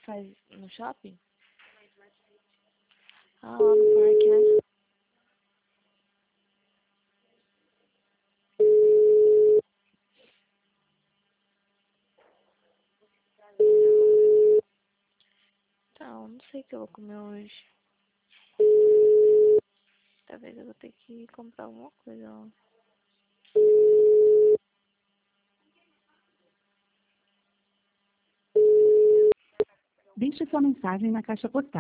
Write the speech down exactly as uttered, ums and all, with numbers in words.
faz no shopping? Ah, lá no parque, né? Então, não sei o que eu vou comer hoje. Talvez eu vou ter que comprar alguma coisa lá. Deixe sua mensagem na caixa postal.